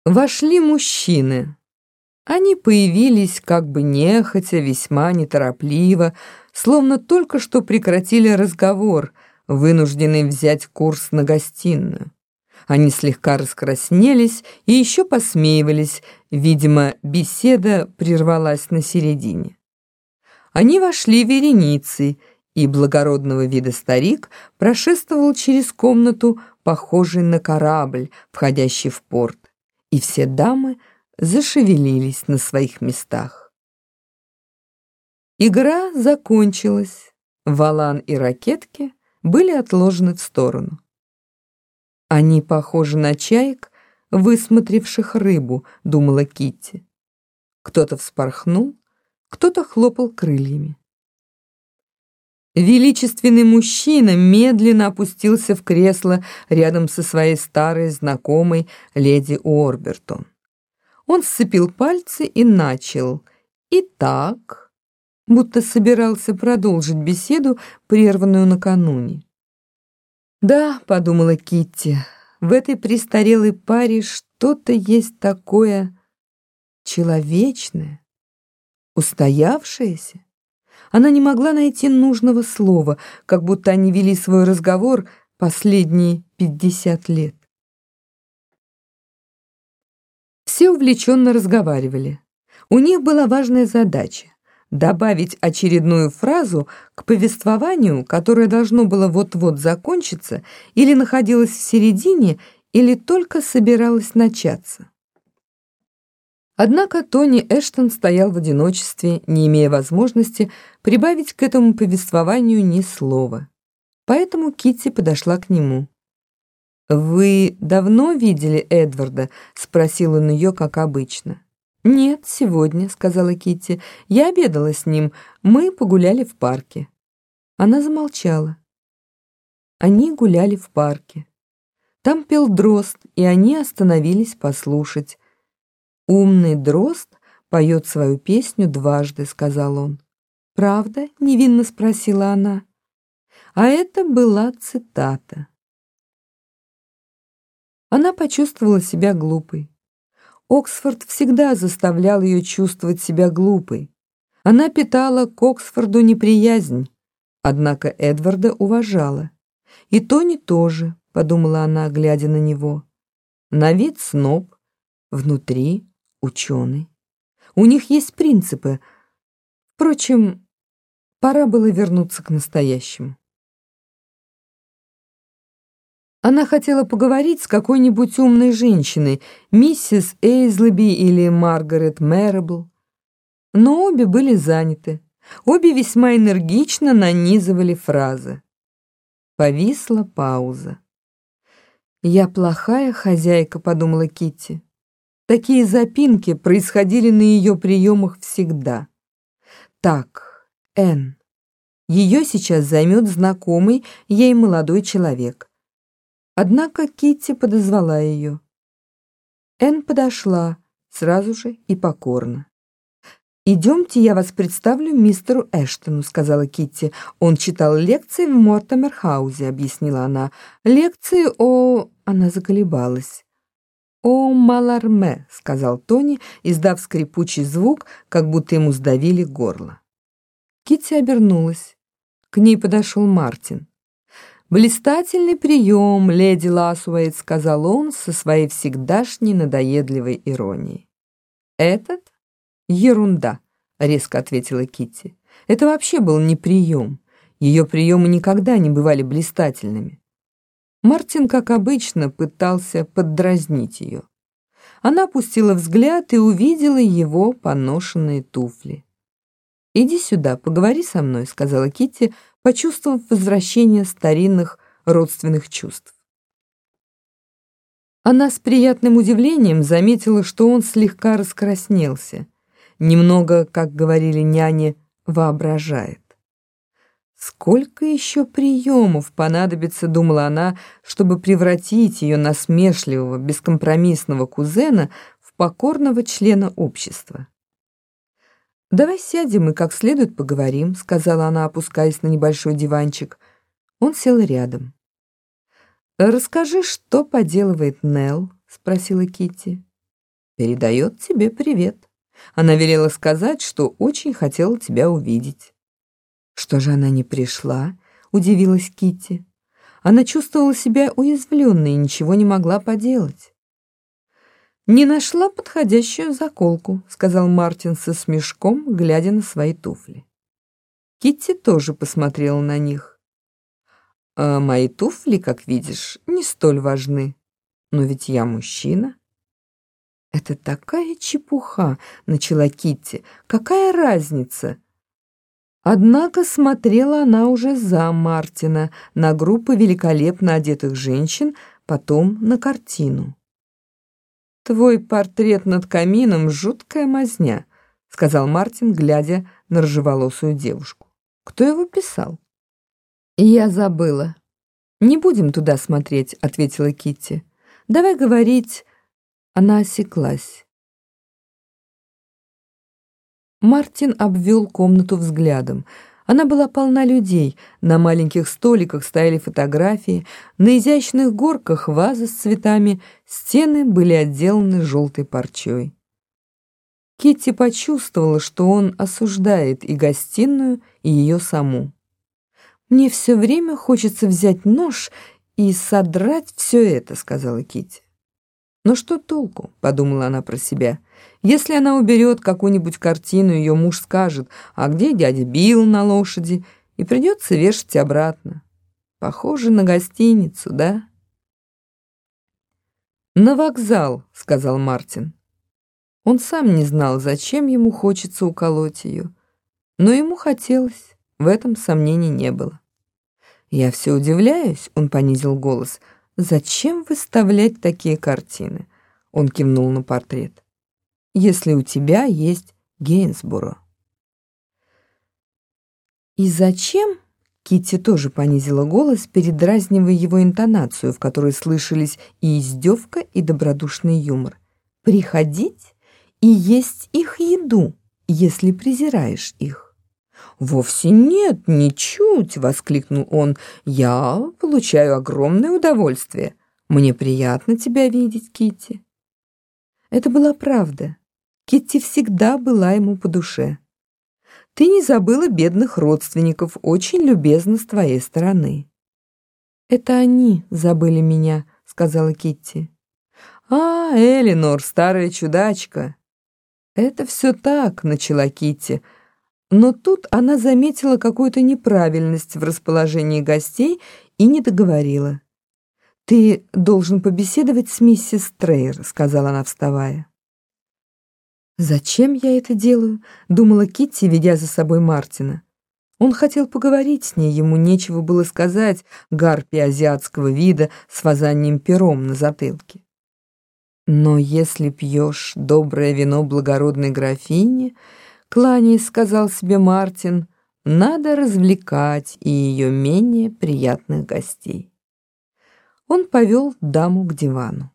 Вошли мужчины. Они появились как бы нехотя, весьма неторопливо, словно только что прекратили разговор, вынужденные взять курс на гостиную. Они слегка раскраснелись и еще посмеивались, видимо, беседа прервалась на середине. Они вошли вереницей, и благородного вида старик прошествовал через комнату, похожий на корабль, входящий в порт, и все дамы зашевелились на своих местах. Игра закончилась, валан и ракетки были отложены в сторону. «Они похожи на чаек, высмотревших рыбу», — думала Китти. Кто-то вспорхнул, кто-то хлопал крыльями. Величественный мужчина медленно опустился в кресло рядом со своей старой знакомой леди Уорбертон. Он сцепил пальцы и начал: «Итак», будто собирался продолжить беседу, прерванную накануне. «Да», — подумала Китти, — «в этой престарелой паре что-то есть такое человечное, устоявшееся». Она не могла найти нужного слова, как будто они вели свой разговор последние 50 лет. Все увлеченно разговаривали. У них была важная задача — добавить очередную фразу к повествованию, которое должно было вот-вот закончиться, или находилось в середине, или только собиралось начаться. Однако Тони Эштон стоял в одиночестве, не имея возможности прибавить к этому повествованию ни слова. Поэтому Китти подошла к нему. «Вы давно видели Эдварда?» — спросил он ее, как обычно. «Нет, сегодня», — сказала Китти. «Я обедала с ним. Мы погуляли в парке». Она замолчала. Они гуляли в парке. Там пел дрозд, и они остановились послушать. «Умный дрозд поет свою песню дважды», — сказал он. «Правда?» — невинно спросила она. А это была цитата. Она почувствовала себя глупой. Оксфорд всегда заставлял ее чувствовать себя глупой. Она питала к Оксфорду неприязнь, однако Эдварда уважала. И Тони тоже, подумала она, глядя на него. На вид сноб, внутри ученый. У них есть принципы. Впрочем, пора было вернуться к настоящему. Она хотела поговорить с какой-нибудь умной женщиной, миссис Эйзлби или Маргарет Мэрибл. Но обе были заняты. Обе весьма энергично нанизывали фразы. Повисла пауза. «Я плохая хозяйка», — подумала Китти. Такие запинки происходили на ее приемах всегда. Так, Энн. Ее сейчас займет знакомый ей молодой человек. Однако Китти подозвала ее. Энн подошла сразу же и покорно. «Идемте, я вас представлю мистеру Эштону», — сказала Китти. «Он читал лекции в Мортимер-хаузе», — объяснила она. «Лекции о...» — она заколебалась. «О Маларме», — сказал Тони, издав скрипучий звук, как будто ему сдавили горло. Китти обернулась. К ней подошел Мартин. «Блистательный прием, леди Ласуэйт», — сказал он со своей всегдашней надоедливой иронией. «Этот? Ерунда», — резко ответила Китти. «Это вообще был не прием. Ее приемы никогда не бывали блистательными». Мартин, как обычно, пытался поддразнить ее. Она опустила взгляд и увидела его поношенные туфли. «Иди сюда, поговори со мной», — сказала Китти, почувствовав возвращение старинных родственных чувств. Она с приятным удивлением заметила, что он слегка раскраснелся. Немного, как говорили няни, воображает. «Сколько еще приемов понадобится, — думала она, — чтобы превратить ее насмешливого, бескомпромиссного кузена в покорного члена общества?» «Давай сядем и как следует поговорим», — сказала она, опускаясь на небольшой диванчик. Он сел рядом. «Расскажи, что поделывает Нелл?» — спросила Китти. Передает тебе привет. Она велела сказать, что очень хотела тебя увидеть». «Что же она не пришла?» — удивилась Китти. Она чувствовала себя уязвленной и ничего не могла поделать. «Не нашла подходящую заколку», — сказал Мартин со смешком, глядя на свои туфли. Китти тоже посмотрела на них. «А мои туфли, как видишь, не столь важны. Но ведь я мужчина». «Это такая чепуха», — начала Китти. «Какая разница?» Однако смотрела она уже за Мартина, на группы великолепно одетых женщин, потом на картину. «Твой портрет над камином — жуткая мазня», — сказал Мартин, глядя на рыжеволосую девушку. «Кто его писал?» «Я забыла». «Не будем туда смотреть», — ответила Китти. «Давай говорить...» Она осеклась. Мартин обвел комнату взглядом. Она была полна людей. На маленьких столиках стояли фотографии, на изящных горках вазы с цветами, стены были отделаны желтой парчой. Китти почувствовала, что он осуждает и гостиную, и ее саму. «Мне все время хочется взять нож и содрать все это», — сказала Китти. «Но что толку?» — подумала она про себя. «Если она уберет какую-нибудь картину, ее муж скажет: а где дядя Билл на лошади?» и придется вешать обратно. Похоже на гостиницу, да? «На вокзал», — сказал Мартин. Он сам не знал, зачем ему хочется уколоть ее, но ему хотелось, в этом сомнений не было. «Я все удивляюсь», — он понизил голос, — «зачем выставлять такие картины?» Он кивнул на портрет. «Если у тебя есть Гейнсборо». «И зачем?» — Китти тоже понизила голос, передразнивая его интонацию, в которой слышались и издевка, и добродушный юмор. «Приходить и есть их еду, если презираешь их». «Вовсе нет, ничуть!» — воскликнул он. «Я получаю огромное удовольствие. Мне приятно тебя видеть, Китти». Это была правда. Китти всегда была ему по душе. «Ты не забыла бедных родственников, очень любезно с твоей стороны». «Это они забыли меня», — сказала Китти. «А, Элинор, старая чудачка». «Это все так», — начала Китти. Но тут она заметила какую-то неправильность в расположении гостей и не договорила. «Ты должен побеседовать с миссис Трейер», — сказала она, вставая. «Зачем я это делаю?» — думала Китти, ведя за собой Мартина. Он хотел поговорить с ней, ему нечего было сказать гарпии азиатского вида с фазаньим пером на затылке. «Но если пьешь доброе вино благородной графини», кланяясь, сказал себе Мартин, надо развлекать и ее менее приятных гостей. Он повел даму к дивану.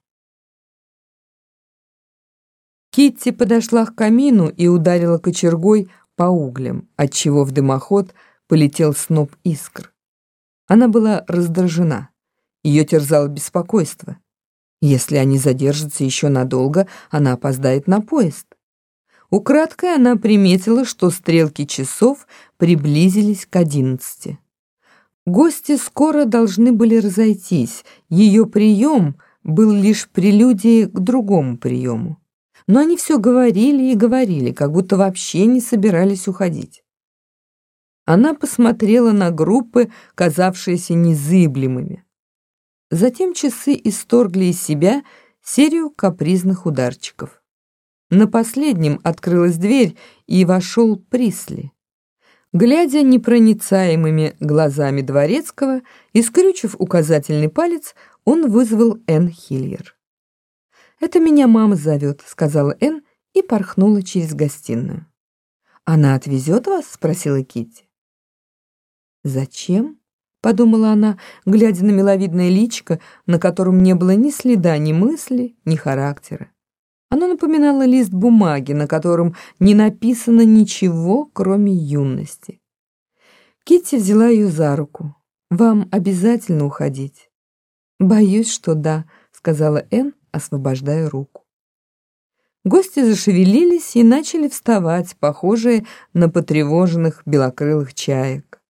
Китти подошла к камину и ударила кочергой по углям, отчего в дымоход полетел сноп искр. Она была раздражена. Ее терзало беспокойство. Если они задержатся еще надолго, она опоздает на поезд. Украдкой она приметила, что стрелки часов приблизились к 11. Гости скоро должны были разойтись. Ее прием был лишь прелюдией к другому приему. Но они все говорили и говорили, как будто вообще не собирались уходить. Она посмотрела на группы, казавшиеся незыблемыми. Затем часы исторгли из себя серию капризных ударчиков. На последнем открылась дверь, и вошел Присли. Глядя непроницаемыми глазами дворецкого и скрючив указательный палец, он вызвал Энн Хильер. «Это меня мама зовет», — сказала Энн и порхнула через гостиную. «Она отвезет вас?» — спросила Китти. «Зачем?» — подумала она, глядя на миловидное личико, на котором не было ни следа ни мысли, ни характера. Оно напоминало лист бумаги, на котором не написано ничего, кроме юности. Китти взяла ее за руку. «Вам обязательно уходить?» «Боюсь, что да», — сказала Энн, освобождая руку. Гости зашевелились и начали вставать, похожие на потревоженных белокрылых чаек.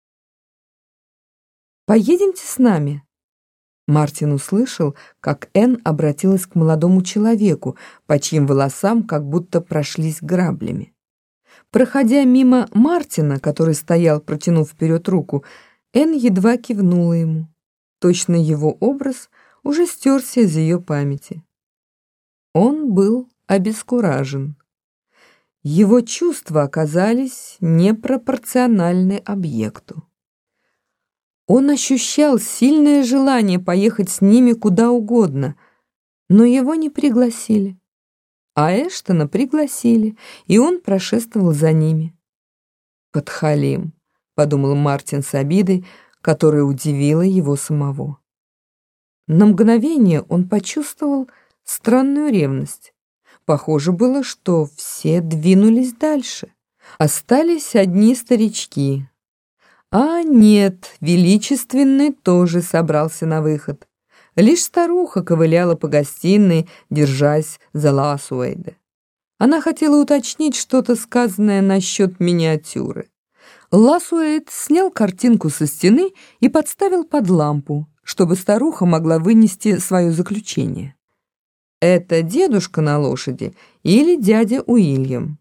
«Поедемте с нами?» Мартин услышал, как Энн обратилась к молодому человеку, по чьим волосам как будто прошлись граблями. Проходя мимо Мартина, который стоял, протянув вперед руку, Энн едва кивнула ему. Точно его образ уже стерся из ее памяти. Он был обескуражен. Его чувства оказались непропорциональны объекту. Он ощущал сильное желание поехать с ними куда угодно, но его не пригласили. А Эштона пригласили, и он прошествовал за ними. «Подхалим», — подумал Мартин с обидой, которая удивила его самого. На мгновение он почувствовал странную ревность. Похоже было, что все двинулись дальше. Остались одни старички. А нет, величественный тоже собрался на выход. Лишь старуха ковыляла по гостиной, держась за Ласуэйда. Она хотела уточнить что-то, сказанное насчет миниатюры. Ласуэйд снял картинку со стены и подставил под лампу, чтобы старуха могла вынести свое заключение. Это дедушка на лошади или дядя Уильям?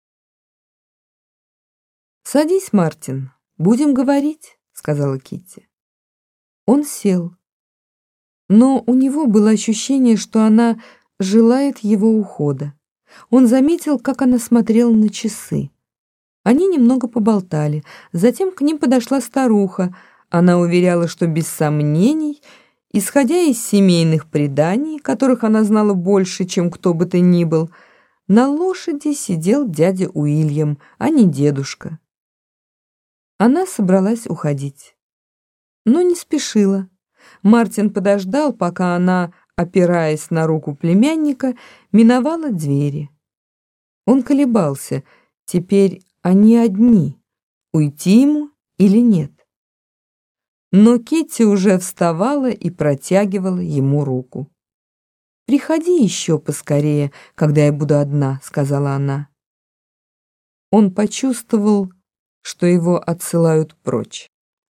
«Садись, Мартин, будем говорить», — сказала Китти. Он сел, но у него было ощущение, что она желает его ухода. Он заметил, как она смотрела на часы. Они немного поболтали, затем к ним подошла старуха. Она уверяла, что без сомнений, исходя из семейных преданий, которых она знала больше, чем кто бы то ни был, на лошади сидел дядя Уильям, а не дедушка. Она собралась уходить, но не спешила. Мартин подождал, пока она, опираясь на руку племянника, миновала двери. Он колебался, теперь они одни, уйти ему или нет. Но Китти уже вставала и протягивала ему руку. «Приходи еще поскорее, когда я буду одна», — сказала она. Он почувствовал, что его отсылают прочь.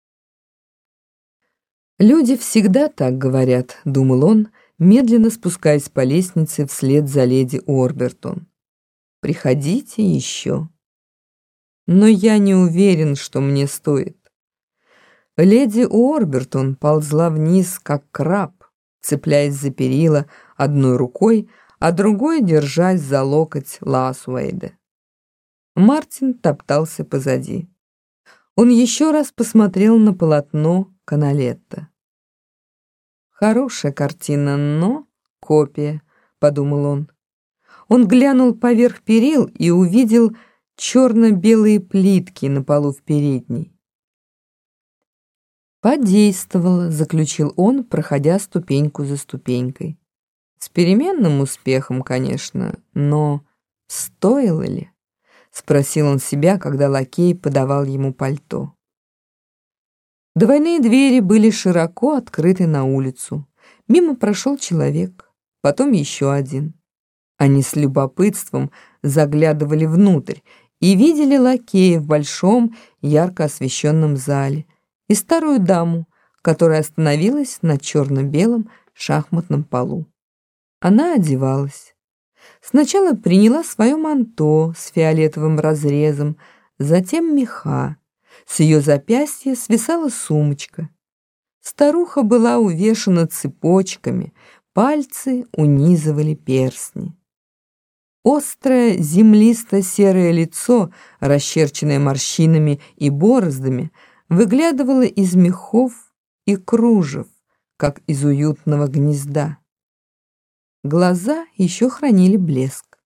«Люди всегда так говорят», — думал он, медленно спускаясь по лестнице вслед за леди Орбертон. «Приходите еще». Но я не уверен, что мне стоит. Леди Уорбертон ползла вниз, как краб, цепляясь за перила одной рукой, а другой держась за локоть Ласуэйда. Мартин топтался позади. Он еще раз посмотрел на полотно Каналетто. «Хорошая картина, но копия», — подумал он. Он глянул поверх перил и увидел черно-белые плитки на полу в передней. «Подействовало», — заключил он, проходя ступеньку за ступенькой. «С переменным успехом, конечно, но стоило ли?» — спросил он себя, когда лакей подавал ему пальто. Двойные двери были широко открыты на улицу. Мимо прошел человек, потом еще один. Они с любопытством заглядывали внутрь и видели лакея в большом, ярко освещенном зале и старую даму, которая остановилась на черно-белом шахматном полу. Она одевалась. Сначала приняла свое манто с фиолетовым разрезом, затем меха. С ее запястья свисала сумочка. Старуха была увешана цепочками, пальцы унизывали перстни. Острое землисто-серое лицо, расчерченное морщинами и бороздами, выглядывало из мехов и кружев, как из уютного гнезда. Глаза еще хранили блеск.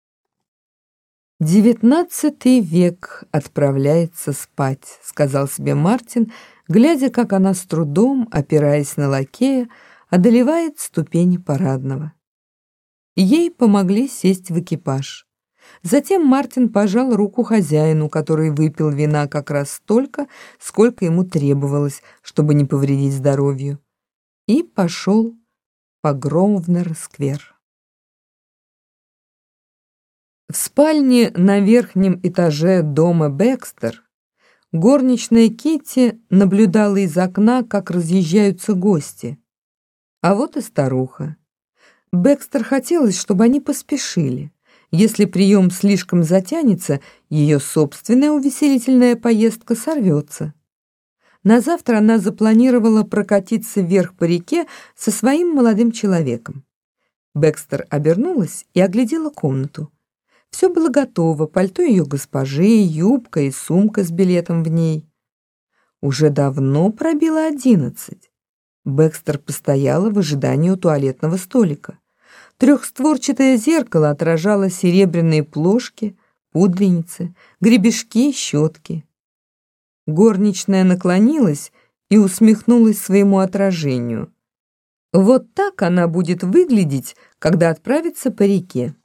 «XIX век отправляется спать», — сказал себе Мартин, глядя, как она с трудом, опираясь на лакея, одолевает ступени парадного. Ей помогли сесть в экипаж. Затем Мартин пожал руку хозяину, который выпил вина как раз столько, сколько ему требовалось, чтобы не повредить здоровью, и пошел по Гросвеннер-сквер. В спальне на верхнем этаже дома Бекстер горничная Китти наблюдала из окна, как разъезжаются гости. А вот и старуха. Бекстер хотелось, чтобы они поспешили. Если прием слишком затянется, ее собственная увеселительная поездка сорвется. На завтра она запланировала прокатиться вверх по реке со своим молодым человеком. Бекстер обернулась и оглядела комнату. Все было готово: пальто ее госпожи, юбка и сумка с билетом в ней. Уже давно пробило 11. Бекстер постояла в ожидании у туалетного столика. Трехстворчатое зеркало отражало серебряные плошки, пудреницы, гребешки и щетки. Горничная наклонилась и усмехнулась своему отражению. Вот так она будет выглядеть, когда отправится по реке.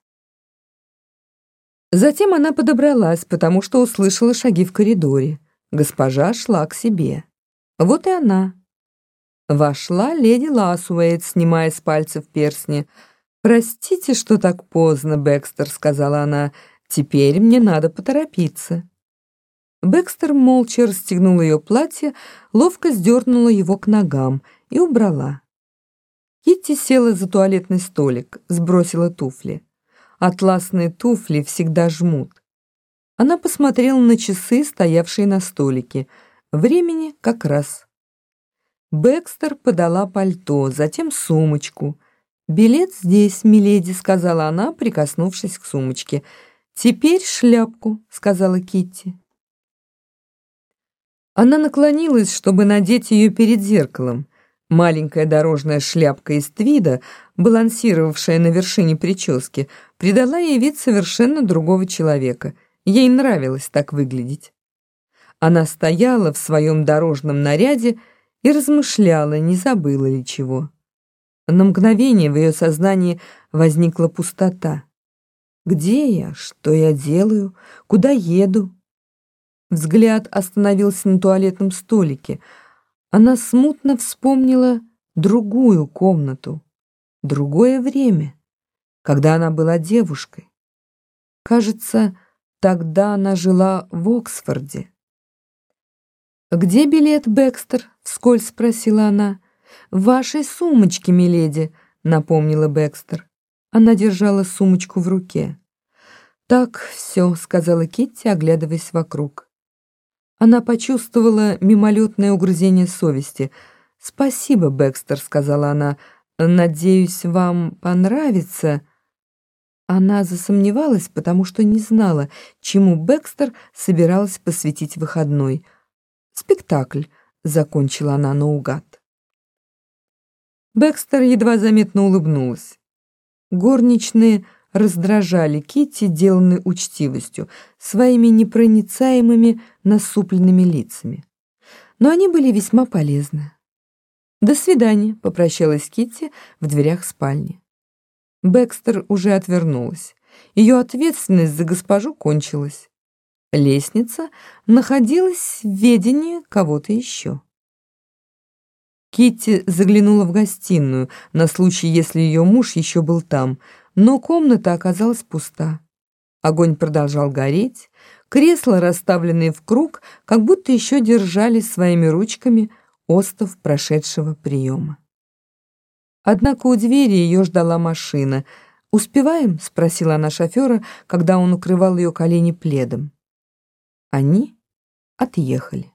Затем она подобралась, потому что услышала шаги в коридоре. Госпожа шла к себе. Вот и она. Вошла леди Лассуэйт, снимая с пальцев перстни. «Простите, что так поздно, Бекстер», — сказала она. «Теперь мне надо поторопиться». Бекстер молча расстегнула ее платье, ловко сдернула его к ногам и убрала. Китти села за туалетный столик, сбросила туфли. Атласные туфли всегда жмут. Она посмотрела на часы, стоявшие на столике. Времени как раз. Бекстер подала пальто, затем сумочку. «Билет здесь, миледи», — сказала она, прикоснувшись к сумочке. «Теперь шляпку», — сказала Китти. Она наклонилась, чтобы надеть ее перед зеркалом. Маленькая дорожная шляпка из твида, балансировавшая на вершине прически, придала ей вид совершенно другого человека. Ей нравилось так выглядеть. Она стояла в своем дорожном наряде и размышляла, не забыла ли чего. На мгновение в ее сознании возникла пустота. «Где я? Что я делаю? Куда еду?» Взгляд остановился на туалетном столике. Она смутно вспомнила другую комнату, другое время, когда она была девушкой. Кажется, тогда она жила в Оксфорде. «Где билет, Бекстер?» — вскользь спросила она. «В вашей сумочке, миледи», — напомнила Бекстер. Она держала сумочку в руке. «Так, все», — сказала Китти, оглядываясь вокруг. Она почувствовала мимолетное угрызение совести. «Спасибо, Бекстер», — сказала она. «Надеюсь, вам понравится». Она засомневалась, потому что не знала, чему Бекстер собиралась посвятить выходной. «Спектакль», — закончила она наугад. Бекстер едва заметно улыбнулась. Горничные раздражали Китти, деланной учтивостью, своими непроницаемыми насупленными лицами. Но они были весьма полезны. «До свидания», — попрощалась Китти в дверях спальни. Бекстер уже отвернулась. Ее ответственность за госпожу кончилась. Лестница находилась в ведении кого-то еще. Китти заглянула в гостиную на случай, если ее муж еще был там, но комната оказалась пуста. Огонь продолжал гореть, кресла, расставленные в круг, как будто еще держали своими ручками остов прошедшего приема. Однако у двери ее ждала машина. «Успеваем?» — спросила она шофера, когда он укрывал ее колени пледом. Они отъехали.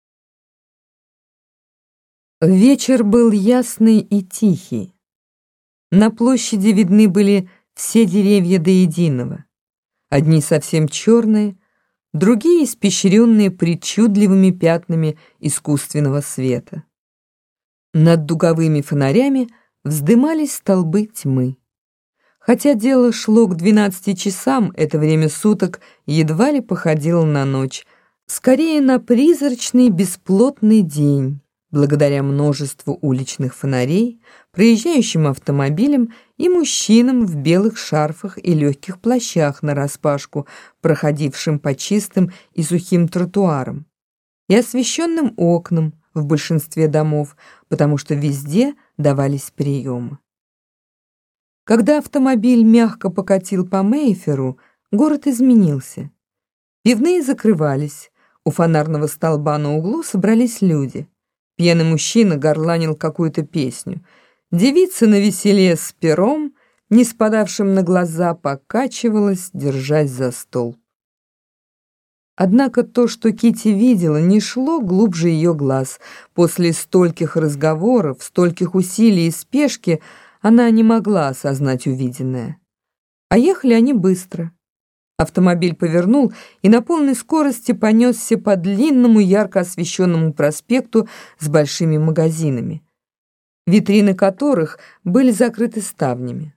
Вечер был ясный и тихий. На площади видны были все деревья до единого. Одни совсем черные, другие испещренные причудливыми пятнами искусственного света. Над дуговыми фонарями вздымались столбы тьмы. Хотя дело шло к 12 часам, это время суток едва ли походило на ночь, скорее на призрачный бесплотный день, благодаря множеству уличных фонарей, проезжающим автомобилям и мужчинам в белых шарфах и легких плащах нараспашку, проходившим по чистым и сухим тротуарам, и освещенным окнам в большинстве домов, потому что везде давались приемы. Когда автомобиль мягко покатил по Мейферу, Город изменился. Пивные закрывались. У фонарного столба на углу собрались люди. Пьяный мужчина горланил какую-то песню. Девица на веселье с пером, не спадавшим на глаза, покачивалась, держась за стол. Однако то, что Кити видела, не шло глубже ее глаз. После стольких разговоров, стольких усилий и спешки она не могла осознать увиденное. А ехали они быстро. Автомобиль повернул и на полной скорости понесся по длинному ярко освещенному проспекту с большими магазинами, витрины которых были закрыты ставнями.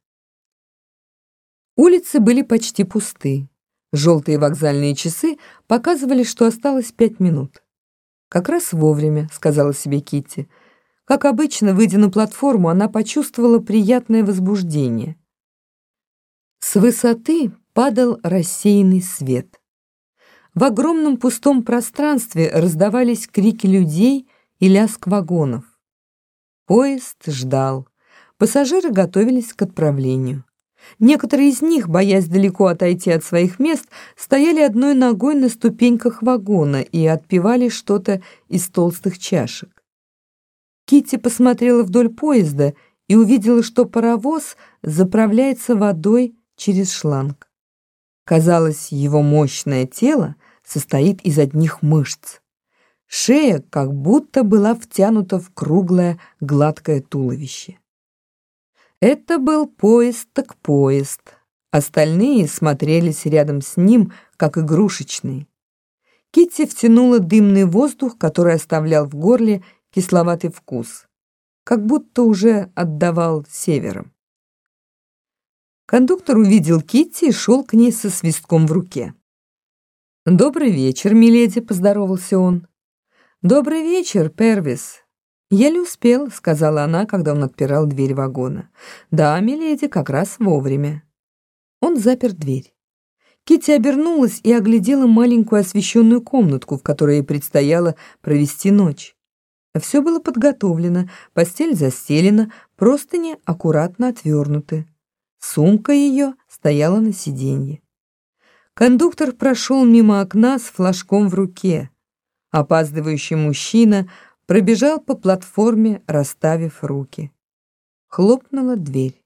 Улицы были почти пусты. Желтые вокзальные часы показывали, что осталось 5 минут. «Как раз вовремя», — сказала себе Китти. Как обычно, выйдя на платформу, она почувствовала приятное возбуждение. С высоты падал рассеянный свет. В огромном пустом пространстве раздавались крики людей и лязг вагонов. Поезд ждал. Пассажиры готовились к отправлению. Некоторые из них, боясь далеко отойти от своих мест, стояли одной ногой на ступеньках вагона и отпивали что-то из толстых чашек. Китти посмотрела вдоль поезда и увидела, что паровоз заправляется водой через шланг. Казалось, его мощное тело состоит из одних мышц. Шея как будто была втянута в круглое гладкое туловище. Это был поезд так поезд. Остальные смотрелись рядом с ним, как игрушечные. Китти втянула дымный воздух, который оставлял в горле кисловатый вкус, как будто уже отдавал севером. Кондуктор увидел Китти и шел к ней со свистком в руке. «Добрый вечер, миледи», — поздоровался он. «Добрый вечер, Первис». «Еле успел», — сказала она, когда он отпирал дверь вагона. «Да, миледи, как раз вовремя». Он запер дверь. Китти обернулась и оглядела маленькую освещенную комнатку, в которой ей предстояло провести ночь. Все было подготовлено, постель застелена, простыни аккуратно отвернуты. Сумка ее стояла на сиденье. Кондуктор прошел мимо окна с флажком в руке. Опаздывающий мужчина пробежал по платформе, расставив руки. Хлопнула дверь.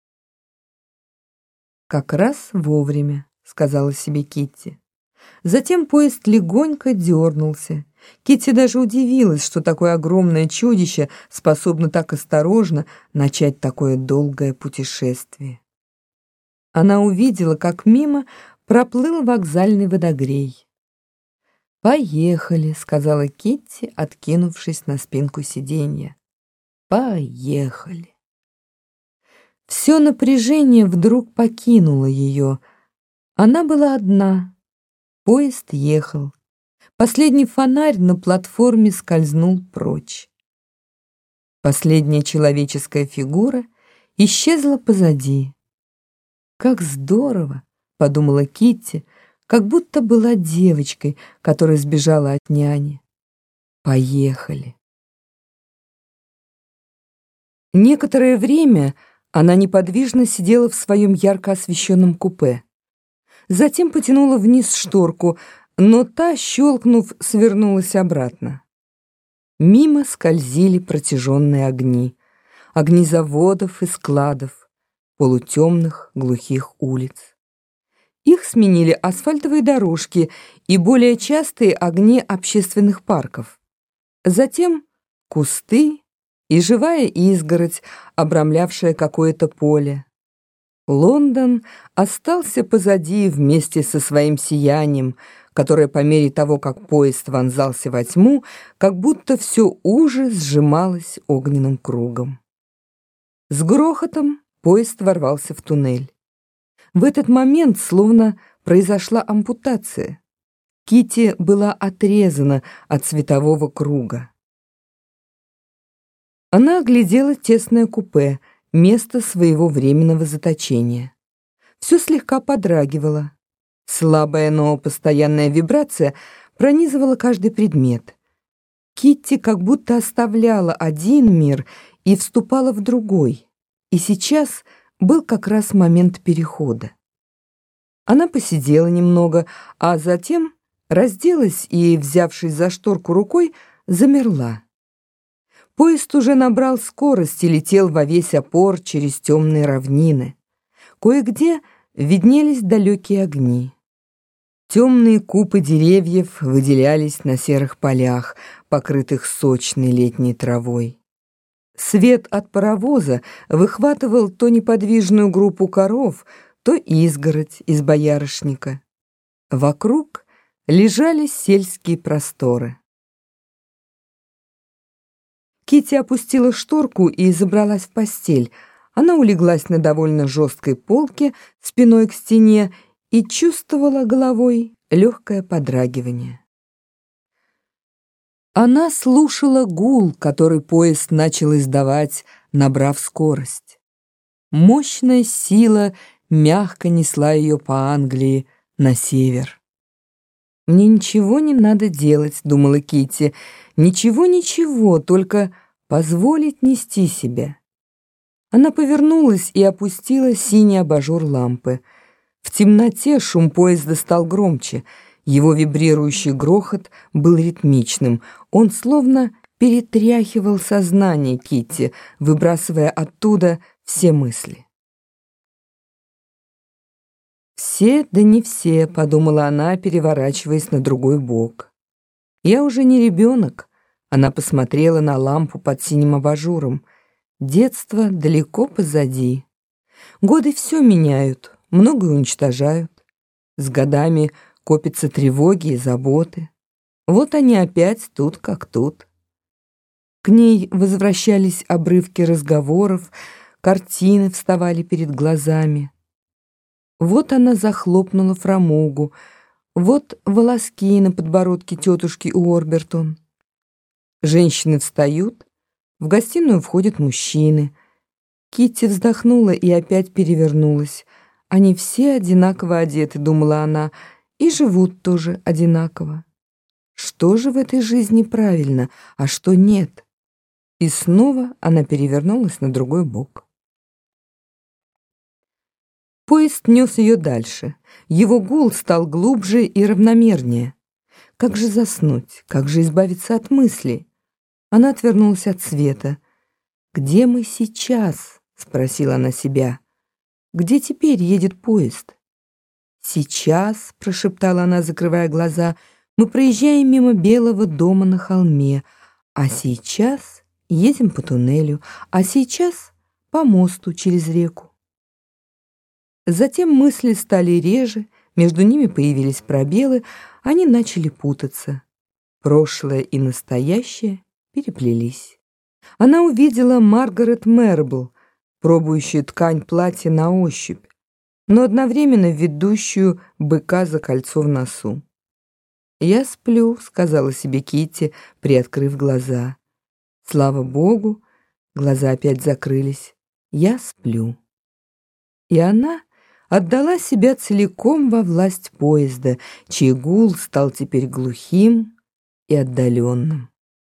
«Как раз вовремя», — сказала себе Китти. Затем поезд легонько дернулся. Китти даже удивилась, что такое огромное чудище способно так осторожно начать такое долгое путешествие. Она увидела, как мимо проплыл вокзальный водогрей. «Поехали», — сказала Китти, откинувшись на спинку сиденья. «Поехали». Все напряжение вдруг покинуло ее. Она была одна. Поезд ехал. Последний фонарь на платформе скользнул прочь. Последняя человеческая фигура исчезла позади. «Как здорово!» — подумала Китти, как будто была девочкой, которая сбежала от няни. Поехали. Некоторое время она неподвижно сидела в своем ярко освещенном купе. Затем потянула вниз шторку, но та, щелкнув, свернулась обратно. Мимо скользили протяженные огни, огни заводов и складов, полутемных глухих улиц. Их сменили асфальтовые дорожки и более частые огни общественных парков. Затем кусты и живая изгородь, обрамлявшая какое-то поле. Лондон остался позади вместе со своим сиянием, которое по мере того, как поезд вонзался во тьму, как будто все уже сжималось огненным кругом. С грохотом поезд ворвался в туннель. В этот момент словно произошла ампутация. Китти была отрезана от светового круга. Она оглядела тесное купе, место своего временного заточения. Все слегка подрагивало. Слабая, но постоянная вибрация пронизывала каждый предмет. Китти как будто оставляла один мир и вступала в другой. И сейчас был как раз момент перехода. Она посидела немного, а затем разделась и, взявшись за шторку рукой, замерла. Поезд уже набрал скорость и летел во весь опор через темные равнины. Кое-где виднелись далекие огни. Темные купы деревьев выделялись на серых полях, покрытых сочной летней травой. Свет от паровоза выхватывал то неподвижную группу коров, то изгородь из боярышника. Вокруг лежали сельские просторы. Китти опустила шторку и забралась в постель. Она улеглась на довольно жесткой полке спиной к стене и чувствовала головой легкое подрагивание. Она слушала гул, который поезд начал издавать, набрав скорость. Мощная сила мягко несла ее по Англии на север. «Мне ничего не надо делать», — думала Китти. «Ничего, только позволить нести себя». Она повернулась и опустила синий абажур лампы. В темноте шум поезда стал громче. Его вибрирующий грохот был ритмичным. Он словно перетряхивал сознание Китти, выбрасывая оттуда все мысли. «Все, да не все», — подумала она, переворачиваясь на другой бок. «Я уже не ребенок», — она посмотрела на лампу под синим абажуром. «Детство далеко позади. Годы все меняют, многое уничтожают. С годами копятся тревоги и заботы. Вот они опять тут как тут». К ней возвращались обрывки разговоров, картины вставали перед глазами. Вот она захлопнула фрамугу, вот волоски на подбородке тетушки Уорбертон. Женщины встают, в гостиную входят мужчины. Китти вздохнула и опять перевернулась. Они все одинаково одеты, думала она, и живут тоже одинаково. Что же в этой жизни правильно, а что нет? И снова она перевернулась на другой бок. Поезд нес ее дальше. Его гул стал глубже и равномернее. Как же заснуть? Как же избавиться от мыслей? Она отвернулась от света. «Где мы сейчас?» — спросила она себя. «Где теперь едет поезд?» «Сейчас», — прошептала она, закрывая глаза, — «мы проезжаем мимо белого дома на холме, а сейчас едем по туннелю, а сейчас по мосту через реку». Затем мысли стали реже, между ними появились пробелы, они начали путаться. Прошлое и настоящее переплелись. Она увидела Маргарет Мэрбл, пробующую ткань платья на ощупь, но одновременно ведущую быка за кольцо в носу. «Я сплю», — сказала себе Китти, приоткрыв глаза. Слава Богу, глаза опять закрылись. «Я сплю». И она отдала себя целиком во власть поезда, чей гул стал теперь глухим и отдаленным.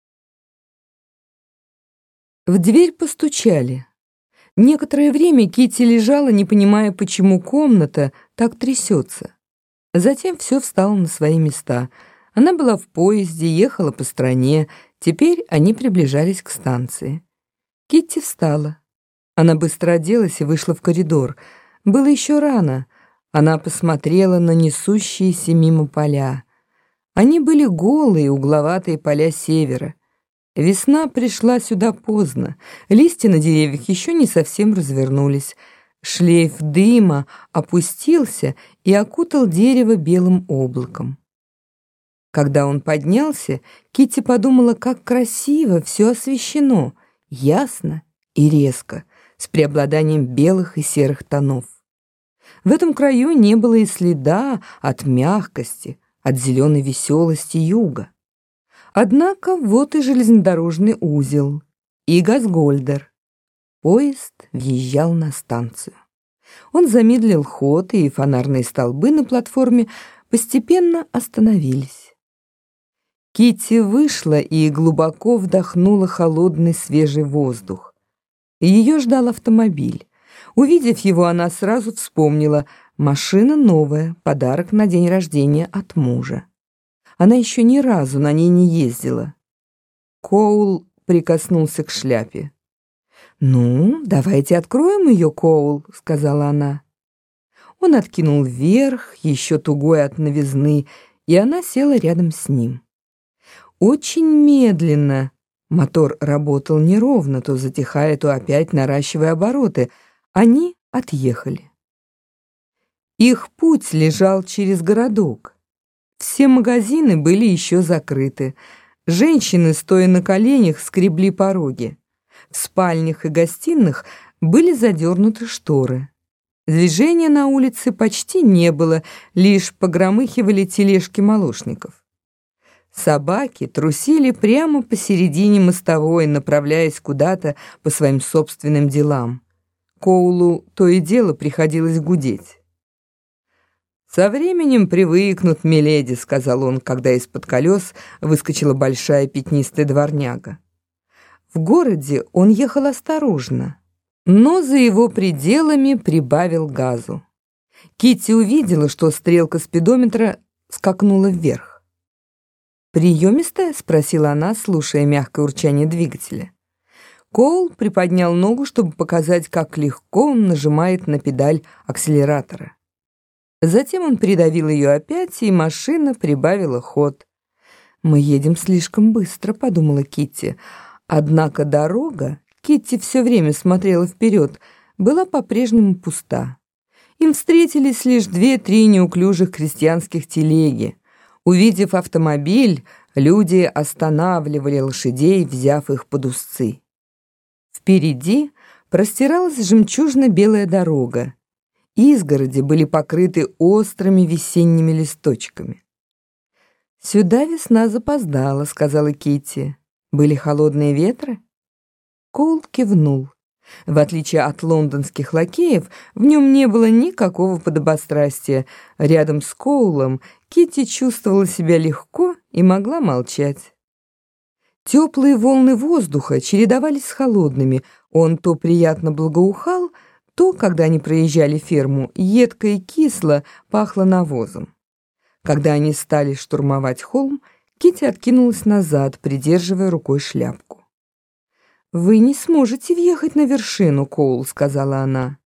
В дверь постучали. Некоторое время Китти лежала, не понимая, почему комната так трясется. Затем все встало на свои места. Она была в поезде, ехала по стране. Теперь они приближались к станции. Китти встала. Она быстро оделась и вышла в коридор. Было еще рано. Она посмотрела на несущиеся мимо поля. Они были голые, угловатые поля севера. Весна пришла сюда поздно. Листья на деревьях еще не совсем развернулись. Шлейф дыма опустился и окутал дерево белым облаком. Когда он поднялся, Китти подумала, как красиво все освещено, ясно и резко, с преобладанием белых и серых тонов. В этом краю не было и следа от мягкости, от зеленой веселости юга. Однако вот и железнодорожный узел, и Газгольдер. Поезд въезжал на станцию. Он замедлил ход, и фонарные столбы на платформе постепенно остановились. Китти вышла и глубоко вдохнула холодный свежий воздух. Ее ждал автомобиль. Увидев его, она сразу вспомнила: Машина новая, подарок на день рождения от мужа. Она еще ни разу на ней не ездила. Коул прикоснулся к шляпе. «Ну, давайте откроем ее, Коул», — сказала она. Он откинул вверх, еще тугой от новизны, и она села рядом с ним. Очень медленно. Мотор работал неровно, то затихая, то опять наращивая обороты. Они отъехали. Их путь лежал через городок. Все магазины были еще закрыты. Женщины, стоя на коленях, скребли пороги. В спальнях и гостиных были задернуты шторы. Движения на улице почти не было, лишь погромыхивали тележки молочников. Собаки трусили прямо посередине мостовой, направляясь куда-то по своим собственным делам. Коулу то и дело приходилось гудеть. «Со временем привыкнут, миледи», — сказал он, когда из-под колес выскочила большая пятнистая дворняга. В городе он ехал осторожно, но за его пределами прибавил газу. Китти увидела, что стрелка спидометра скакнула вверх. «Приемистая?» — спросила она, слушая мягкое урчание двигателя. Коул приподнял ногу, чтобы показать, как легко он нажимает на педаль акселератора. Затем он придавил ее опять, и машина прибавила ход. «Мы едем слишком быстро», — подумала Китти. Однако дорога, Китти все время смотрела вперед, была по-прежнему пуста. Им встретились лишь 2-3 неуклюжих крестьянских телеги. Увидев автомобиль, люди останавливали лошадей, взяв их под узцы. Впереди простиралась жемчужно-белая дорога. Изгороди были покрыты острыми весенними листочками. «Сюда весна запоздала», — сказала Китти. «Были холодные ветры?» Коул кивнул. В отличие от лондонских лакеев, в нем не было никакого подобострастия. Рядом с Коулом Китти чувствовала себя легко и могла молчать. Теплые волны воздуха чередовались с холодными. Он то приятно благоухал, то, когда они проезжали ферму, едко и кисло пахло навозом. Когда они стали штурмовать холм, Китти откинулась назад, придерживая рукой шляпку. «Вы не сможете въехать на вершину, Коул», — сказала она.